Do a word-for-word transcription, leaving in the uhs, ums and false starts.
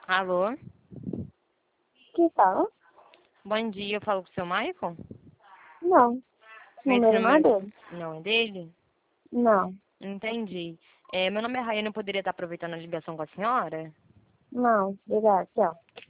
Alô? Quem fala? Bom dia, eu falo com o seu Michael? Não. Esse Esse número não é número dele. não é dele? Não. Entendi. É, meu nome é Rayane, eu poderia estar aproveitando a ligação com a senhora? Não. Obrigada. Tchau.